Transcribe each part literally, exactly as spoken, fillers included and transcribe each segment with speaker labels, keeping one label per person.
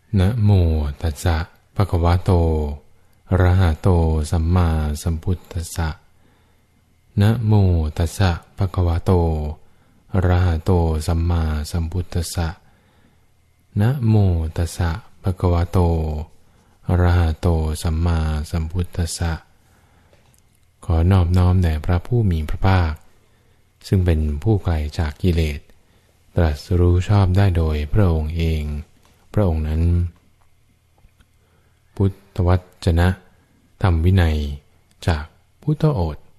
Speaker 1: นะโมตัสสะภะคะวะโตอะระหะโตสัมมาสัมพุทธัสสะนะโมตัสสะภะคะวะโตอะระหะโตสัมมาสัมพุทธัสสะนะโมตัสสะภะคะวะโตอะระหะโตสัมมาสัมพุทธัสสะขอนอบน้อมแด่พระผู้มีพระภาคซึ่งเป็นผู้ไกลจากกิเลสตรัสรู้ชอบได้โดยพระองค์เองพระองค์นั้นพุทธวจนะธรรมวินัยจากพุทธโอษฐ์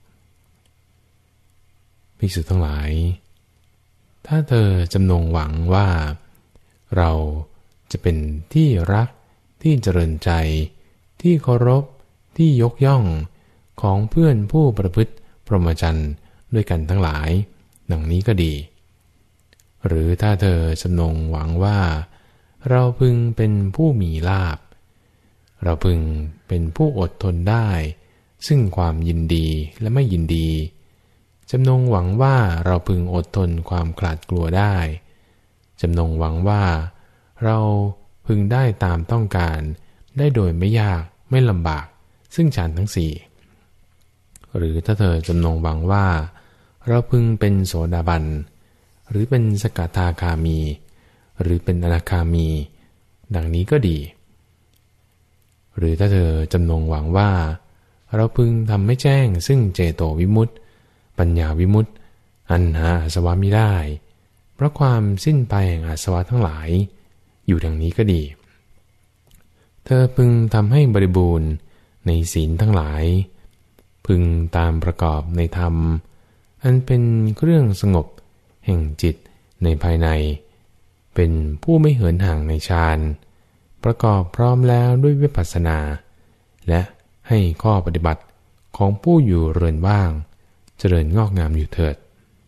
Speaker 1: ภิกษุทั้งหลายถ้าเธอจำนงหวังว่าเราจะเป็นที่รักที่เจริญใจที่เคารพที่ยกย่องของเพื่อนผู้ประพฤติพรหมจรรย์ด้วยกันทั้งหลายดังนี้ก็ดีหรือถ้าเธอจำนงหวังว่าเราพึงเป็นผู้มีลาภเราพึงเป็นผู้อดทนได้ซึ่งความยินดีและไม่ยินดีจำนงหวังว่าเราพึงอดทนความขลาดกลัวได้จำนงหวังว่าเราพึงได้ตามต้องการได้โดยไม่ยากไม่ลำบากซึ่งฌานทั้งสี่หรือถ้าเธอจำนงหวังว่าเราพึงเป็นโสดาบันหรือเป็นสกทาคามีหรือเป็นอนาคามีดังนี้ก็ดีหรือถ้าเธอจำนงหวังว่าเราพึงทำให้แจ้งซึ่งเจโตวิมุตติปัญญาวิมุตติอันหาอาสวะมิได้เพราะความสิ้นไปแห่งอาสวะทั้งหลายอยู่ดังนี้ก็ดีเธอพึงทำให้บริบูรณ์ในศีลทั้งหลายพึงตามประกอบในธรรมอันเป็นเครื่องสงบแห่งจิตในภายในเป็นผู้ไม่เหินห่างในฌานประกอบพร้อมแล้วด้วยวิปัสสนาและให้ข้อปฏิบัติของผู้อยู่เรือนว่างเจริญงอกงามอยู่เถิด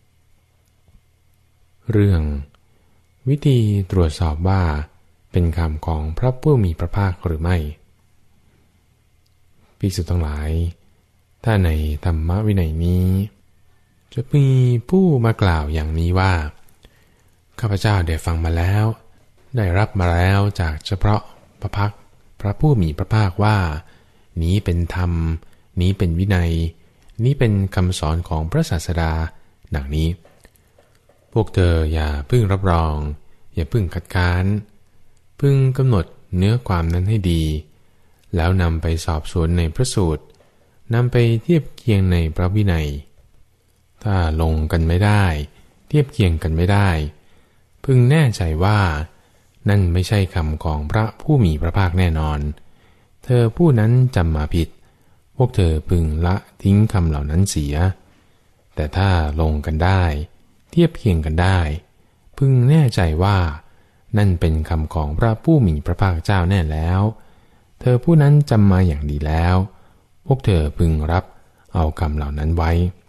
Speaker 1: เรื่องวิธีตรวจสอบว่าเป็นคำของพระผู้มีพระภาคหรือไม่ภิกษุทั้งหลายถ้าในธรรมวินัยนี้จะมีผู้มากล่าวอย่างนี้ว่าข้าพเจ้าได้ฟังมาแล้วได้รับมาแล้วจากเฉพาะพระพักพระผู้มีพระภาคว่านี้เป็นธรรมนี้เป็นวินัยนี้เป็นคำสอนของพระศาสดาดังนี้พวกเธออย่าพึ่งรับรองอย่าพึ่งคัดค้านพึ่งกำหนดเนื้อความนั้นให้ดีแล้วนำไปสอบสวนในพระสูตรนำไปเทียบเคียงในพระวินัยถ้าลงกันไม่ได้เทียบเคียงกันไม่ได้พึงแน่ใจว่านั่นไม่ใช่คำของพระผู้มีพระภาคแน่นอนเธอผู้นั้นจำมาผิดพวกเธอพึงละทิ้งคำเหล่านั้นเสียแต่ถ้าลงกันได้เทียบเคียงกันได้พึงแน่ใจว่านั่นเป็นคำของพระผู้มีพระภาคเจ้าแน่แล้วเธอผู้นั้นจำมาอย่างดีแล้วพวกเธอพึงรับเอาคำเหล่านั้นไว้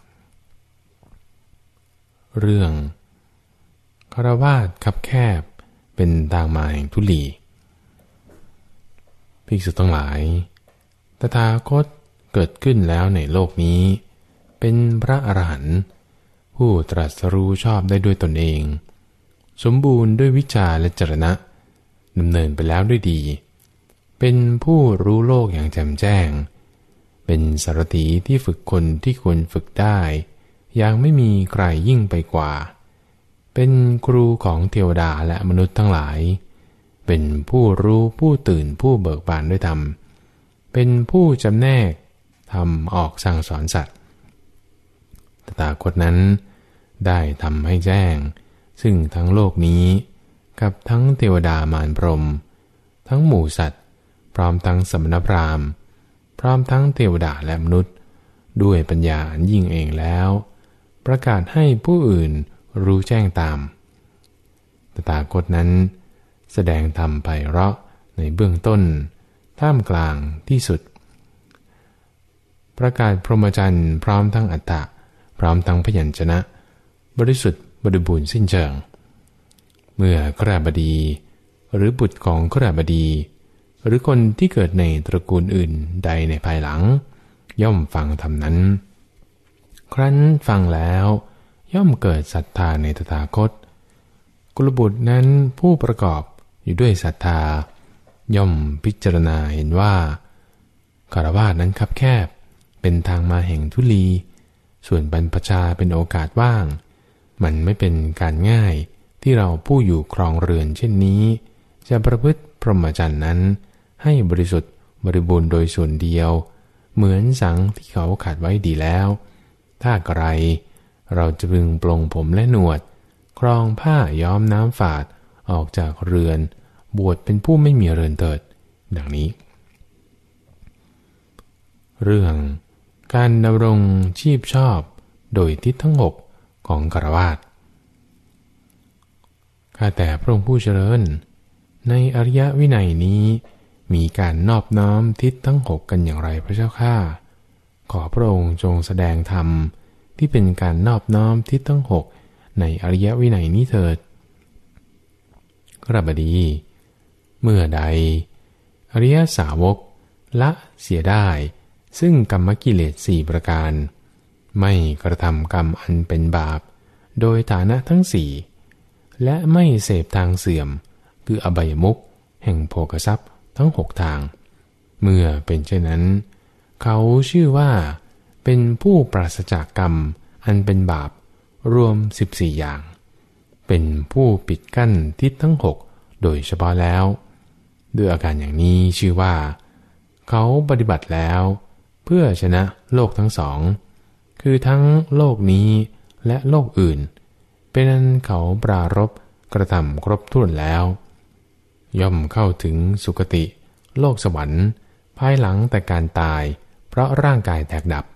Speaker 1: เรื่องฆราวาสคับแคบเป็นทางมาแห่งทุลีภิกษุทั้งหลายตถาคตเกิดขึ้นแล้วในโลกนี้เป็นพระอรหันต์ผู้ตรัสรู้ชอบได้ด้วยตนเองสมบูรณ์ด้วยวิชาและจรณะดำเนินไปแล้วด้วยดีเป็นผู้รู้โลกอย่างแจ่มแจ้งเป็นสารถีที่ฝึกคนที่ควรฝึกได้อย่างไม่มีใครยิ่งไปกว่าเป็นครูของเทวดาและมนุษย์ทั้งหลายเป็นผู้รู้ผู้ตื่นผู้เบิกบานด้วยธรรมเป็นผู้จำแนกธรรมออกสั่งสอนสัตว์ตถาคตนั้นได้ทำให้แจ้งซึ่งทั้งโลกนี้กับทั้งเทวดามารพรหมทั้งหมู่สัตว์พร้อมทั้งสมณพราหมณ์พร้อมทั้งเทวดาและมนุษย์ด้วยปัญญาอันยิ่งเองแล้วประกาศให้ผู้อื่นรู้แจ้งตามตถาคตนั้นแสดงธรรมไพเราะในเบื้องต้นท่ามกลางที่สุดประกาศพรหมจรรย์พร้อมทั้งอัตตะพร้อมทั้งพยัญชนะบริสุทธิ์บริบูรณ์สิ้นเชิงเมื่อขราบดีหรือบุตรของขราบดีหรือคนที่เกิดในตระกูลอื่นใดในภายหลังย่อมฟังธรรมนั้นครั้นฟังแล้วย่อมเกิดศรัทธาในตถาคตกุลบุตรนั้นผู้ประกอบอยู่ด้วยศรัทธาย่อมพิจารณาเห็นว่าคฤหัสถ์นั้นคับแคบเป็นทางมาแห่งทุลีส่วนบรรพชาเป็นโอกาสว่างมันไม่เป็นการง่ายที่เราผู้อยู่ครองเรือนเช่นนี้จะประพฤติพรหมจรรย์นั้นให้บริสุทธิ์บริบูรณ์โดยส่วนเดียวเหมือนสังที่เขาขัดไว้ดีแล้วถ้าไกรเราจะพึงปลงผมและหนวดครองผ้าย้อมน้ำฝาดออกจากเรือนบวชเป็นผู้ไม่มีเรือนเถิดดังนี้เรื่องการดำรงชีพชอบโดยทิศทั้งหกของคฤหัสถ์ข้าแต่พระองค์ผู้เจริญในอริยวินัยนี้มีการนอบน้อมทิศทั้งหกกันอย่างไรพระเจ้าข้าขอพระองค์จงแสดงธรรมที่เป็นการนอบน้อมทิศทั้งหกในอริยวินัยนี้เถิดกราบดีเมื่อใดอริยสาวกละเสียได้ซึ่งกรรมกิเลสสี่ประการไม่กระทำกรรมอันเป็นบาปโดยฐานะทั้งสี่และไม่เสพทางเสื่อมคืออบายมุขแห่งโภคทรัพย์ทั้งหกทางเมื่อเป็นเช่นนั้นเขาชื่อว่าเป็นผู้ปราศจากกรรมอันเป็นบาปรวมสิบสี่อย่างเป็นผู้ปิดกั้นทิศทั้งหกโดยเฉพาะแล้วด้วยอาการอย่างนี้ชื่อว่าเขาปฏิบัติแล้วเพื่อชนะโลกทั้งสองคือทั้งโลกนี้และโลกอื่นเป็นอันเขาปรารภกระทำครบถ้วนแล้วย่อมเข้าถึงสุคติโลกสวรรค์ภายหลังแต่การตายเพราะร่างกายแตกดับ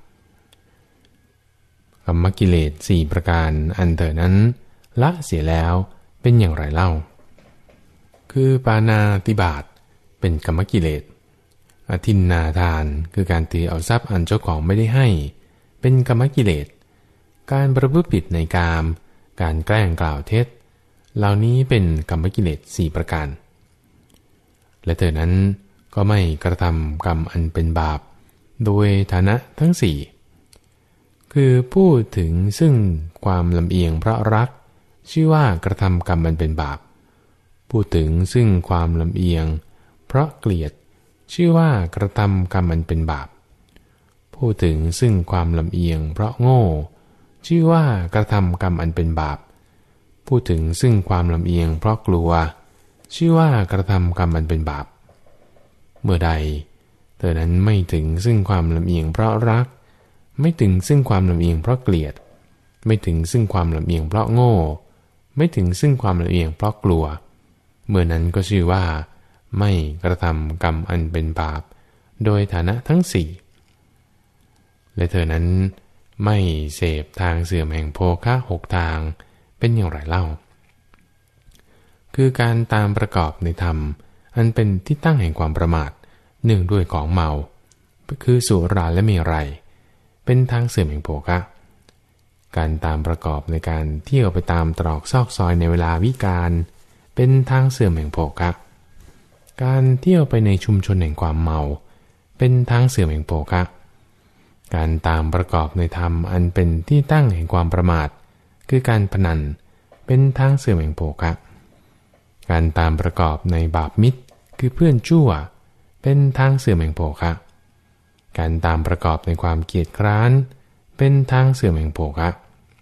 Speaker 1: กรรมกิเลสสี่ประการอันเธอนั้นละเสียแล้วเป็นอย่างไรเล่าคือปาณาติบาตเป็นกรรมกิเลสอทินนาทานคือการถือเอาทรัพย์อันเจ้าของไม่ได้ให้เป็นกรรมกิเลสการประพฤติผิดในกามการแกล้งกล่าวเท็จเหล่านี้เป็นกรรมกิเลสสี่ประการและเธอนั้นก็ไม่กระทำกรรมอันเป็นบาปโดยฐานะทั้งสี่คือพูดถึงซึ่งความลำเอียงเพราะรักชื่อว่ากระทำกรรมอันเป็นบาปพูดถึงซึ่งความลำเอียงเพราะเกลียดชื่อว่ากระทำกรรมอันเป็นบาปพูดถึงซึ่งความลำเอียงเพราะโง่ชื่อว่ากระทำกรรมอันเป็นบาปพูดถึงซึ่งความลำเอียงเพราะกลัวชื่อว่ากระทำกรรมอันเป็นบาปเมื่อใดเธอนั้นไม่ถึงซึ่งความลำเอียงเพราะรักไม่ถึงซึ่งความลำเอียงเพราะเกลียดไม่ถึงซึ่งความลำเอียงเพราะโง่ไม่ถึงซึ่งความลำเอียงเพราะกลัวเมื่อนั้นก็ชื่อว่าไม่กระทำกรรมอันเป็นบาปโดยฐานะทั้งสี่และเธอนั้นไม่เสพทางเสื่อมแห่งโภคะหกทางเป็นอย่างไรเล่าคือการตามประกอบในธรรมอันเป็นที่ตั้งแห่งความประมาทเนื่องด้วยของเมาคือสุราและเมรัยเป็นทางเสื่อมแห่งโภคะการตามประกอบในการเที่ยวไปตามตรอกซอกซอยในเวลาวิกาลเป็นทางเสื่อมแห่งโภคะการเที่ยวไปในชุมชนแห่งความเมาเป็นทางเสื่อมแห่งโภคะการตามประกอบในธรรมอันเป็นที่ตั้งแห่งความประมาทคือการพนันเป็นทางเสื่อมแห่งโภคะการตามประกอบในบาปมิตรคือเพื่อนชั่วเป็นทางเสื่อมแห่งโภคะการตามประกอบในความเกียจคร้านเป็นทางเสื่อมแห่งโภคะ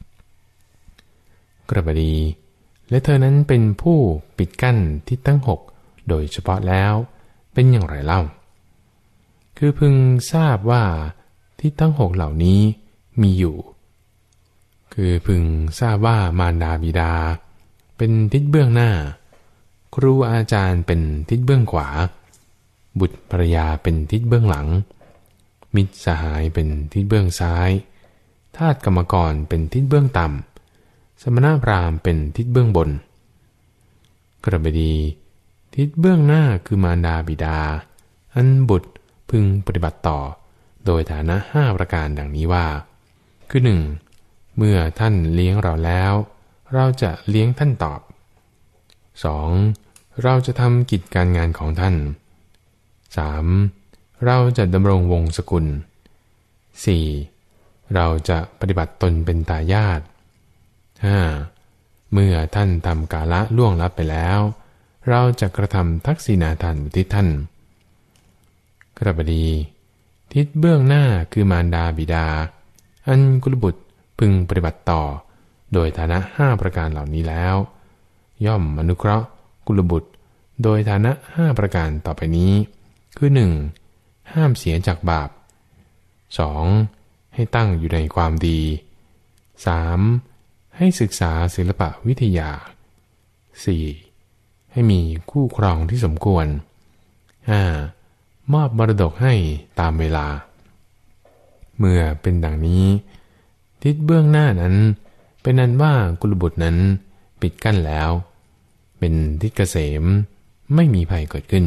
Speaker 1: กระบดีและเธอนั้นเป็นผู้ปิดกั้นทิศทั้งหกโดยเฉพาะแล้วเป็นอย่างไรเล่าคือพึงทราบว่าทิศทั้งหกเหล่านี้มีอยู่คือพึงทราบว่ามารดาบิดาเป็นทิศเบื้องหน้าครูอาจารย์เป็นทิศเบื้องขวาบุตรภรรยาเป็นทิศเบื้องหลังมิตรสหายเป็นทิศเบื้องซ้ายทาสกรรมกรเป็นทิศเบื้องต่ำสมณพราหมณ์เป็นทิศเบื้องบนกระบดีทิศเบื้องหน้าคือมารดาบิดาอันบุตรพึงปฏิบัติต่อโดยฐานะห้าประการดังนี้ว่าคือหนึ่งเมื่อท่านเลี้ยงเราแล้วเราจะเลี้ยงท่านตอบสองเราจะทำกิจการงานของท่านสามเราจะดำรงวงศกุลสี่เราจะปฏิบัติตนเป็นทายาทห้าเมื่อท่านทำกาละล่วงลับไปแล้วเราจะกระทำทักษิณาทานอุทิศท่านกระบดีทิศเบื้องหน้าคือมารดาบิดาอันกุลบุตรพึงปฏิบัติต่อโดยฐานะห้าประการเหล่านี้แล้วย่อมอนุเคราะห์กุลบุตรโดยฐานะห้าประการต่อไปนี้คือหนึ่งห้ามเสียจากบาป สอง. ให้ตั้งอยู่ในความดี สาม. ให้ศึกษาศิลปวิทยา สี่. ให้มีคู่ครองที่สมควร ห้า. มอบมรดกให้ตามเวลาเมื่อเป็นดังนี้ทิศเบื้องหน้านั้นเป็นนั้นว่ากุลบุตรนั้นปิดกั้นแล้วเป็นทิศเกษมไม่มีภัยเกิดขึ้น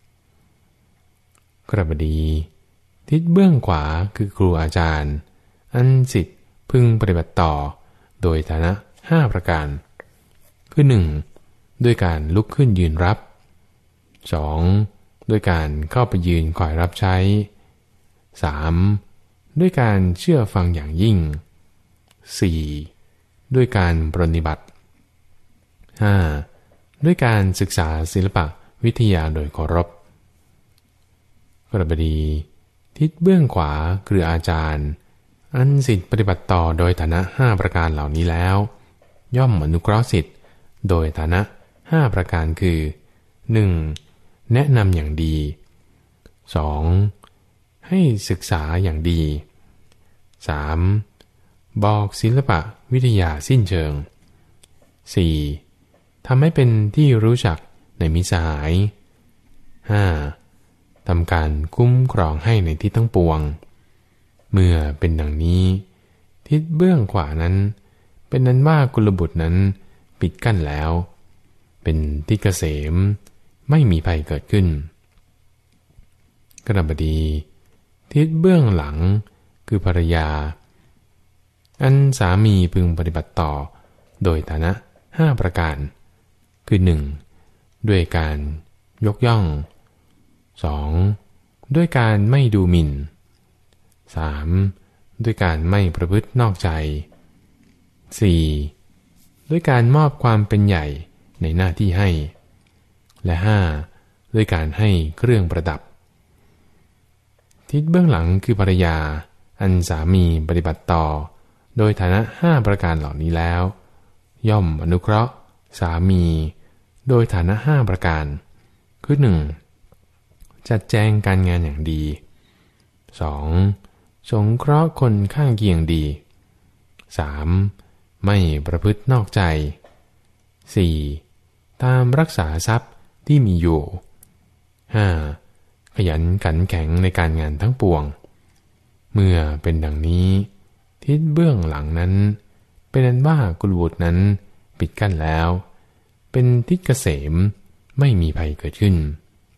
Speaker 1: กระบดีทิศเบื้องขวาคือครูอาจารย์อันศิษย์พึงปฏิบัติต่อโดยฐานะห้าประการคือหนึ่งด้วยการลุกขึ้นยืนรับ สอง. ด้วยการเข้าไปยืนคอยรับใช้ สาม. ด้วยการเชื่อฟังอย่างยิ่ง สี่. ด้วยการปรนนิบัติ ห้า. ด้วยการศึกษาศิลปวิทยาโดยเคารพกระบดีทิศเบื้องขวาคืออาจารย์อันศิษย์ปฏิบัติต่อโดยฐานะห้าประการเหล่านี้แล้วย่อมอนุเคราะห์ศิษย์โดยฐานะห้าประการคือ หนึ่ง. แนะนำอย่างดี สอง. ให้ศึกษาอย่างดี สาม. บอกศิลปวิทยาสิ้นเชิง สี่. ทำให้เป็นที่รู้จักในมิตรสหาย ห้า. ทำการคุ้มครองให้ในทิศทั้งปวงเมื่อเป็นดังนี้ทิศเบื้องขวานั้นเป็นนั้นว่ากุลบุตรนั้นปิดกั้นแล้วเป็นทิศเกษมไม่มีภัยเกิดขึ้นกระบดีทิศเบื้องหลังคือภรรยาอันสามีพึงปฏิบัติต่อโดยฐานะห้าประการคือหนึ่งด้วยการยกย่อง สอง. ด้วยการไม่ดูหมิ่น สาม. ด้วยการไม่ประพฤตินอกใจ สี่. ด้วยการมอบความเป็นใหญ่ในหน้าที่ให้และ ห้า. ด้วยการให้เครื่องประดับทิศเบื้องหลังคือภรรยาอันสามีปฏิบัติต่อโดยฐานะห้าประการเหล่านี้แล้วย่อมอนุเคราะห์สามีโดยฐานะห้าประการคือหนึ่งจัดแจงการงานอย่างดี สอง. สงเคราะห์คนข้างเคียงดี สาม. ไม่ประพฤตินอกใจ สี่. ตามรักษาทรัพย์ที่มีอยู่ ห้า. ขยันขันแข็งในการงานทั้งปวงเมื่อเป็นดังนี้ทิศเบื้องหลังนั้นเป็นอันว่ากุลบุตรนั้นปิดกั้นแล้วเป็นทิศเกษมไม่มีภัยเกิดขึ้น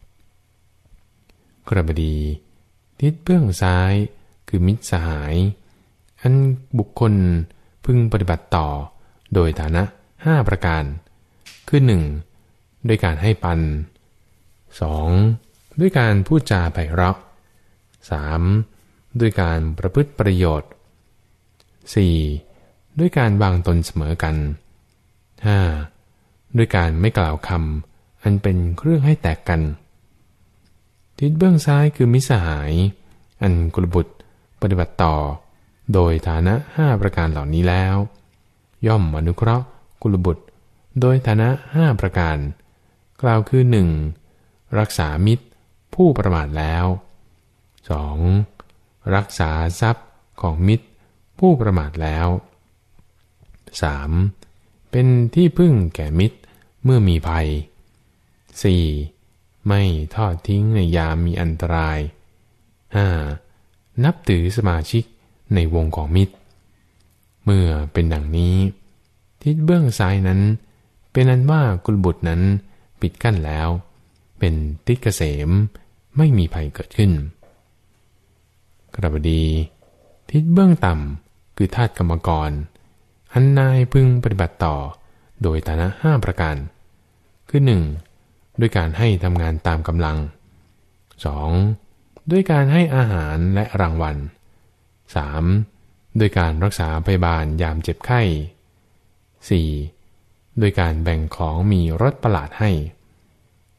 Speaker 1: กระบดีทิศเบื้องซ้ายคือมิตรสหายอันบุคคลพึงปฏิบัติต่อโดยฐานะห้าประการคือหนึ่งด้วยการให้ปัน สอง. ด้วยการพูดจาไพเราะ สาม. ด้วยการประพฤติประโยชน์ สี่. ด้วยการวางตนเสมอกัน ห้า. ด้วยการไม่กล่าวคำอันเป็นเครื่องให้แตกกันทิศเบื้องซ้ายคือมิตรสหายอันกุลบุตรปฏิบัติต่อโดยฐานะห้าประการเหล่านี้แล้วย่อมอนุเคราะห์กุลบุตรโดยฐานะห้าประการกล่าวคือ หนึ่ง. รักษามิตรผู้ประมาทแล้ว สอง. รักษาทรัพย์ของมิตรผู้ประมาทแล้ว สาม. เป็นที่พึ่งแก่มิตรเมื่อมีภัย สี่. ไม่ทอดทิ้งในยามมีอันตราย ห้า. นับถือสมาชิกในวงของมิตรเมื่อเป็นดังนี้ทิศเบื้องซ้ายนั้นเป็นอันว่ากุลบุตรนั้นปิดกั้นแล้วเป็นทิศเกษมไม่มีภัยเกิดขึ้นกระบดีทิศเบื้องต่ำคือธาตุกรรมกรอันนายพึงปฏิบัติต่อโดยฐานะห้าประการคือหนึ่งด้วยการให้ทำงานตามกำลัง สอง. ด้วยการให้อาหารและรางวัล สาม. ด้วยการรักษาพยาบาลยามเจ็บไข้ สี่. ด้วยการแบ่งของมีรสประหลาดให้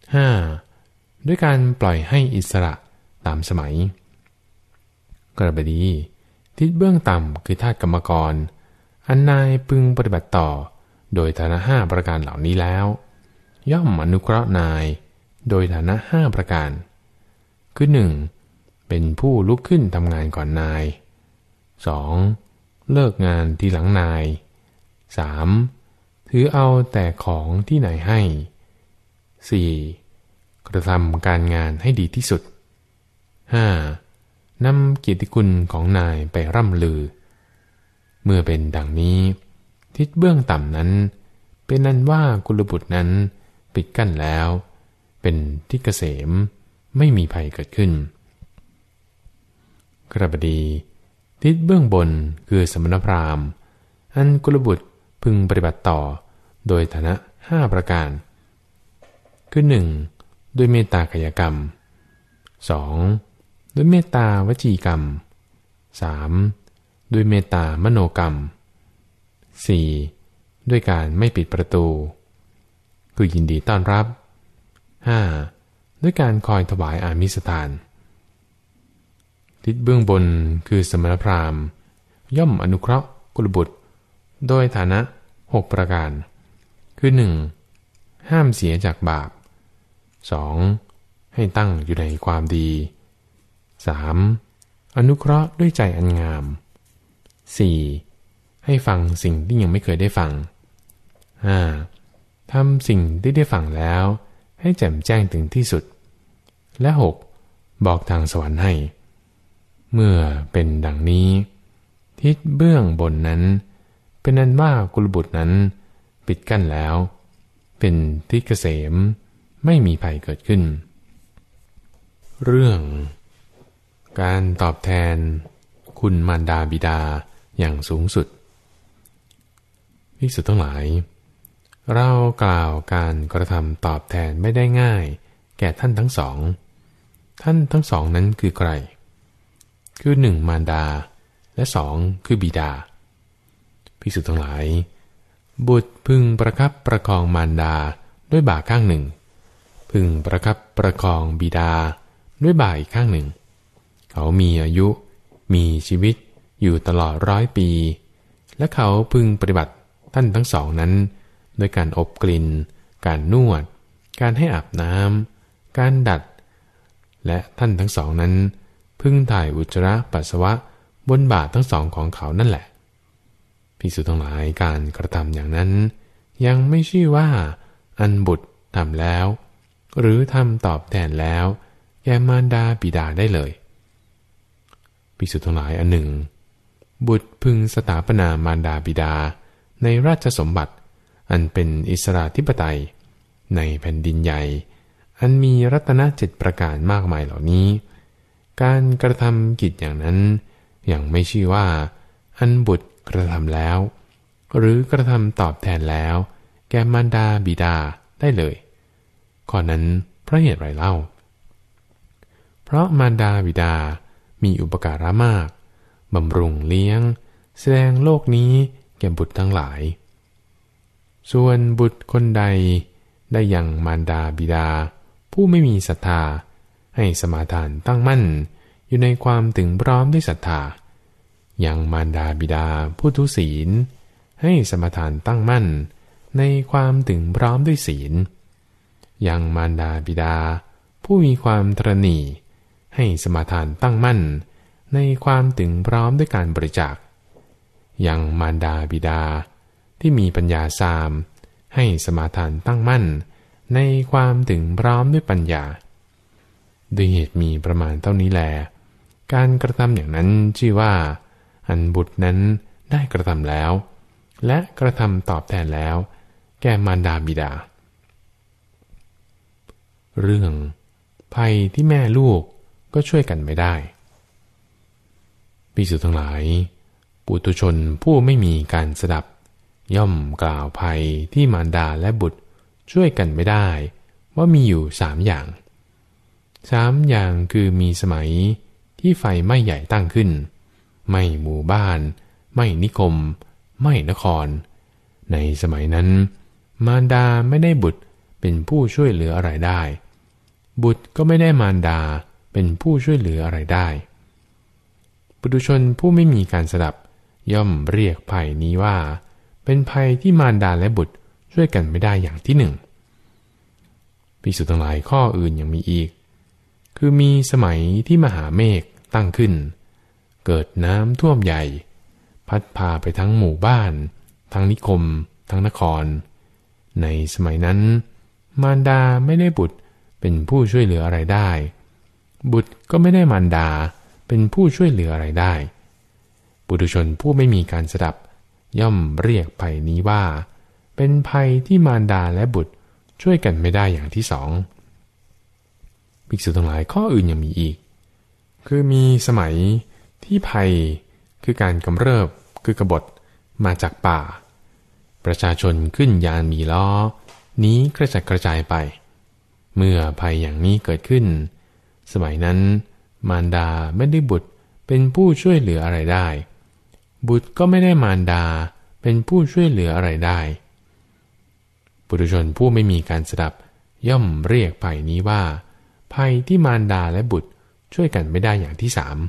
Speaker 1: ห้าด้วยการปล่อยให้อิสระตามสมัยกระบดีทิศเบื้องต่ำคือธาตุกรรมกรอันนายพึงปฏิบัติต่อโดยฐานะห้าประการเหล่านี้แล้วย่อมอนุเคราะห์นายโดยฐานะห้าประการคือหนึ่งเป็นผู้ลุกขึ้นทำงานก่อนนายสองเลิกงานทีหลังนายสามถือเอาแต่ของที่นายให้สี่กระทำการงานให้ดีที่สุดห้านำเกียรติคุณของนายไปร่ำลือเมื่อเป็นดังนี้ทิศเบื้องต่ำนั้นเป็นนั้นว่ากุลบุตรนั้นปิดกั้นแล้วเป็นที่เกษมไม่มีภัยเกิดขึ้นกระบดีทิศเบื้องบนคือสมณพราหมณ์อันกุลบุตรพึงปฏิบัติต่อโดยฐานะห้าประการคือหนึ่งด้วยเมตตากายกรรมสองด้วยเมตตาวจีกรรมสามด้วยเมตตามโนกรรมสี่ด้วยการไม่ปิดประตูคือยินดีต้อนรับห้าด้วยการคอยถวายอามิสทานทิศเบื้องบนคือสมณพราหมณ์ย่อมอนุเคราะห์กุลบุตรโดยฐานะหกประการคือหนึ่งห้ามเสียจากบาปสองให้ตั้งอยู่ในความดีสามอนุเคราะห์ด้วยใจอันงามสี่ให้ฟังสิ่งที่ยังไม่เคยได้ฟังห้าทำสิ่งที่ได้ฟังแล้วให้แจ่มแจ้งถึงที่สุดและหกบอกทางสวรรค์ให้เมื่อเป็นดังนี้ทิศเบื้องบนนั้นเป็นนั้นว่ากุลบุตรนั้นปิดกั้นแล้วเป็นทิศเกษมไม่มีภัยเกิดขึ้นเรื่องการตอบแทนคุณมารดาบิดาอย่างสูงสุดภิกษุทั้งหลายเรากล่าวการกระทำตอบแทนไม่ได้ง่ายแก่ท่านทั้งสองท่านทั้งสองนั้นคือใครคือหนึ่งมารดาและสองคือบิดาภิกษุทั้งหลายบุตรพึงประคับประคองมารดาด้วยบ่าข้างหนึ่งพึงประคับประคองบิดาด้วยบ่าอีกข้างหนึ่งเขามีอายุมีชีวิตอยู่ตลอดร้อยปีและเขาพึงปฏิบัติท่านทั้งสองนั้นโดยการอบกลิ่นการนวดการให้อาบน้ำการดัดและท่านทั้งสองนั้นพึงถ่ายอุจจาระปัสสาวะบนบ่าทั้งสองของเขานั่นแหละภิกษุทั้งหลายการกระทำอย่างนั้นยังไม่ชื่อว่าอันบุตรทำแล้วหรือทำตอบแทนแล้วแก่มารดาบิดาได้เลยภิกษุทั้งหลายอันหนึ่งบุตรพึงสถาปนามารดาบิดาในราชสมบัติอันเป็นอิสราธิปไตยในแผ่นดินใหญ่อันมีรัตนะเจ็ดประการมากมายเหล่านี้การกระทำกิจอย่างนั้นยังไม่ชื่อว่าอันบุตรกระทำแล้วหรือกระทำตอบแทนแล้วแก่มารดาบิดาได้เลยข้อนั้นเพราะเหตุไรเล่าเพราะมารดาบิดามีอุปการะมากบำรุงเลี้ยงแสดงโลกนี้แก่บุตรทั้งหลายส่วนบุตรคนใดได้ยังมารดาบิดาผู้ไม่มีศรัทธาให้สมาทานตั้งมั่นอยู่ในความถึงพร้อมด้วยศรัทธายังมารดาบิดาผู้ทุศีลให้สมาทานตั้งมั่นในความถึงพร้อมด้วยศีลยังมารดาบิดาผู้มีความตระหนี่ให้สมาทานตั้งมั่นในความถึงพร้อมด้วยการบริจาคยังมารดาบิดาที่มีปัญญาสามให้สมาทานตั้งมั่นในความถึงพร้อมด้วยปัญญาด้วยเหตุมีประมาณเท่านี้แลการกระทำอย่างนั้นชื่อว่าอันบุตรนั้นได้กระทำแล้วและกระทำตอบแทนแล้วแก่มารดาบิดาเรื่องภัยที่แม่ลูกก็ช่วยกันไม่ได้ภิกษุทั้งหลายปุถุชนผู้ไม่มีการสดับย่อมกล่าวภัยที่มารดาและบุตรช่วยกันไม่ได้ว่ามีอยู่สามอย่างสามอย่างคือมีสมัยที่ไฟไหม้ใหญ่ตั้งขึ้นไหม้หมู่บ้านไหม้นิคมไหม้นครในสมัยนั้นมารดาไม่ได้บุตรเป็นผู้ช่วยเหลืออะไรได้บุตรก็ไม่ได้มารดาเป็นผู้ช่วยเหลืออะไรได้ปุถุชนผู้ไม่มีการสดับย่อมเรียกภัยนี้ว่าเป็นภัยที่มารดาและบุตรช่วยกันไม่ได้อย่างที่หนึ่งภิกษุทั้งหลายข้ออื่นยังมีอีกคือมีสมัยที่มหาเมฆตั้งขึ้นเกิดน้ำท่วมใหญ่พัดพาไปทั้งหมู่บ้านทั้งนิคมทั้งนครในสมัยนั้นมารดาไม่ได้บุตรเป็นผู้ช่วยเหลืออะไรได้บุตรก็ไม่ได้มารดาเป็นผู้ช่วยเหลืออะไรได้ปุถุชนผู้ไม่มีการสดับย่อมเรียกภัยนี้ว่าเป็นภัยที่มารดาและบุตรช่วยกันไม่ได้อย่างที่สองภิกษุทั้งหลายข้ออื่นยังมีอีกคือมีสมัยที่ภัยคือการกำเริบคือกบฏมาจากป่าประชาชนขึ้นยานมีล้อนี้กระจัดกระจายไปเมื่อภัยอย่างนี้เกิดขึ้นสมัยนั้นมารดาไม่ได้บุตรเป็นผู้ช่วยเหลืออะไรได้บุตรก็ไม่ได้มารดาเป็นผู้ช่วยเหลืออะไรได้ปุถุชนผู้ไม่มีการสดับย่อมเรียกภัยนี้ว่าภัยที่มารดาและบุตรช่วยกันไม่ได้อย่างที่สาม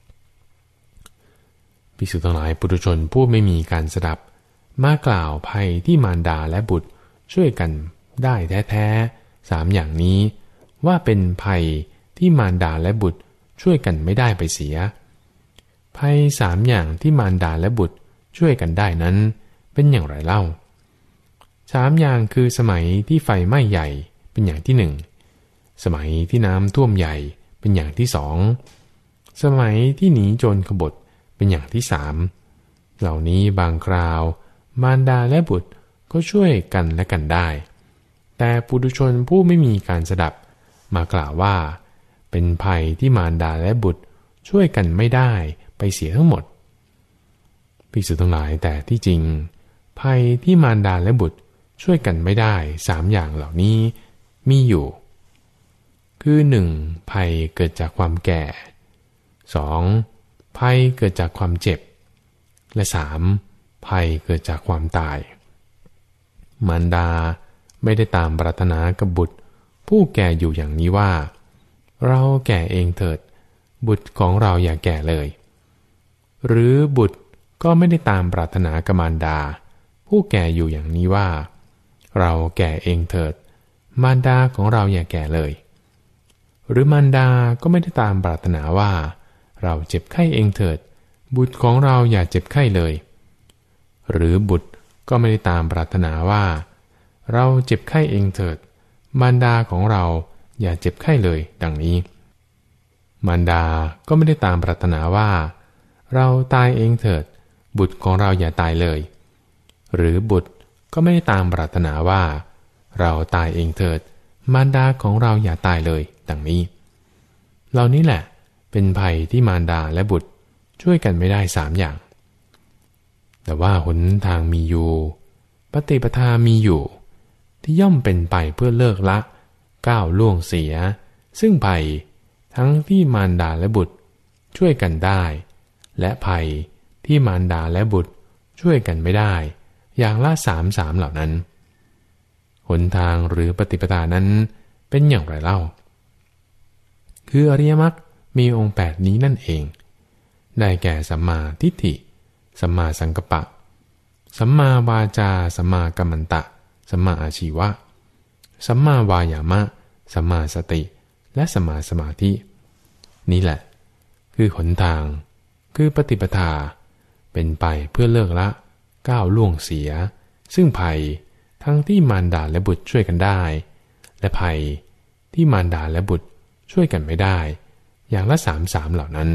Speaker 1: ภิกษุทั้งหลายปุถุชนผู้ไม่มีการสดับมากล่าวภัยที่มารดาและบุตรช่วยกันได้แท้ๆสามอย่างนี้ว่าเป็นภัยที่มารดาและบุตรช่วยกันไม่ได้ไปเสียภัยสามอย่างที่มารดาและบุตรช่วยกันได้นั้นเป็นอย่างไรเล่าสามอย่างคือสมัยที่ไฟไหม้ใหญ่เป็นอย่างที่หนึ่งสมัยที่น้ำท่วมใหญ่เป็นอย่างที่สองสมัยที่หนีโจรขบฏเป็นอย่างที่สามเหล่านี้บางคราวมารดาและบุตรก็ช่วยกันและกันได้แต่ปุถุชนผู้ไม่มีการสดับมากล่าวว่าเป็นภัยที่มารดาและบุตรช่วยกันไม่ได้ไปเสียทั้งหมดภิกษุทั้งหลายแต่ที่จริงภัยที่มารดาและบุตรช่วยกันไม่ได้สามอย่างเหล่านี้มีอยู่คือหนึ่งภัยเกิดจากความแก่สองภัยเกิดจากความเจ็บและสามภัยเกิดจากความตายมารดาไม่ได้ตามปรารถนากับบุตรผู้แก่อยู่อย่างนี้ว่าเราแก่เองเถิดบุตรของเราอย่าแก่เลยหรือบุตรก็ไม่ได้ตามปรารถนากับมารดาผู้แก่อยู่อย่างนี้ว่าเราแก่เองเถิดมารดาของเราอย่าแก่เลยหรือมารดาก็ไม่ได้ตามปรารถนาว่าเราเจ็บไข้เองเถิดบุตรของเราอย่าเจ็บไข้เลยหรือบุตรก็ไม่ได้ตามปรารถนาว่าเราเจ็บไข้เองเถิดมารดาของเราอย่าเจ็บไข้เลยดังนี้มารดาก็ไม่ได้ตามปรารถนาว่าเราตายเองเถิดบุตรของเราอย่าตายเลยหรือบุตรก็ไม่ได้ตามปรารถนาว่าเราตายเองเถิดมารดาของเราอย่าตายเลยดังนี้เหล่านี้แหละเป็นภัยที่มารดาและบุตรช่วยกันไม่ได้สามอย่างแต่ว่าหนทางมีอยู่ปฏิปทามีอยู่ที่ย่อมเป็นไปเพื่อเลิกละก้าวล่วงเสียซึ่งภัยทั้งที่มารดาและบุตรช่วยกันได้และภัยที่มารดาและบุตรช่วยกันไม่ได้อย่างละสามสามเหล่านั้นหนทางหรือปฏิปทานั้นเป็นอย่างไรเล่าคืออริยมรรคมีองค์แปดนี้นั่นเองได้แก่สัมมาทิฏฐิสัมมาสังกัปปะสัมมาวาจาสัมมากัมมันตะสัมมาอาชีวะสัมมาวายามะสัมมาสติและสัมมาสมาธินี่แหละคือหนทางคือปฏิปทาเป็นไปเพื่อเลิกละก้าวล่วงเสียซึ่งภัยทั้งที่มารดาและบุตรช่วยกันได้และภัยที่มารดาและบุตรช่วยกันไม่ได้อย่างละสามสามเหล่านั้น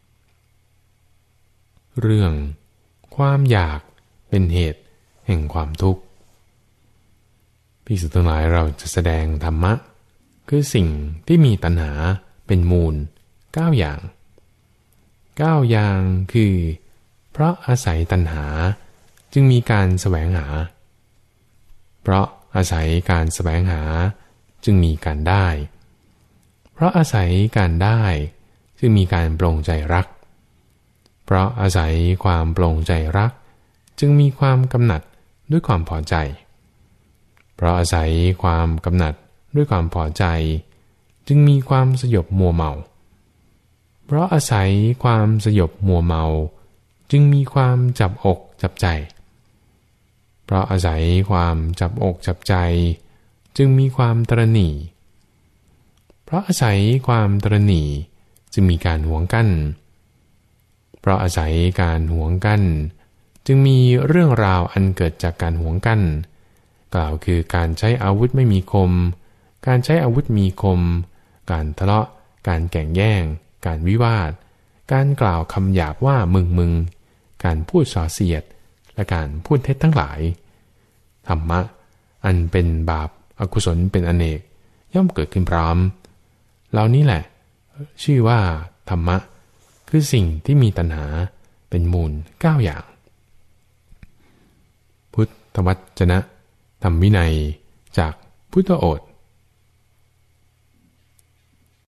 Speaker 1: เรื่องความอยากเป็นเหตุแห่งความทุกข์ภิกษุทั้งหลายเราจะแสดงธรรมะคือสิ่งที่มีตัณหาเป็นมูลเก้าอย่างเก้าอย่างคือเพราะอาศัยตัณหาจึงมีการแสวงหาเพราะอาศัยการแสวงหาจึงมีการได้เพราะอาศัยการได้จึงมีการปรงใจรักเพราะอาศัยความปรงใจรักจึงมีความกำหนัดด้วยความพอใจเพราะอาศัยความกำหนัดด้วยความพอใจจึงมีความสยบมัวเมาเพราะอาศัยความสยบมัวเมาจึงมีความจับอกจับใจเพราะอาศัยความจับอกจับใจจึงมีความตระหนี่เพราะอาศัยความตระหนี่จึงมีการหวงกั้นเพราะอาศัยการหวงกั้นจึงมีเรื่องราวอันเกิดจากการหวงกั้นกล่าวคือการใช้อาวุธไม่มีคมการใช้อาวุธมีคมการทะเลาะการแก่งแย่งการวิวาทการกล่าวคำหยาบว่ามึงมึงการพูดส่อเสียดและการพูดเท็จทั้งหลายธรรมะอันเป็นบาปอกุศลเป็นอเนกย่อมเกิดขึ้นพร้อมเหล่านี้แหละชื่อว่าธรรมะคือสิ่งที่มีตัณหาเป็นมูลเก้าอย่างพุทธวจนะธรรมวินัยจากพุทธโอษฐ์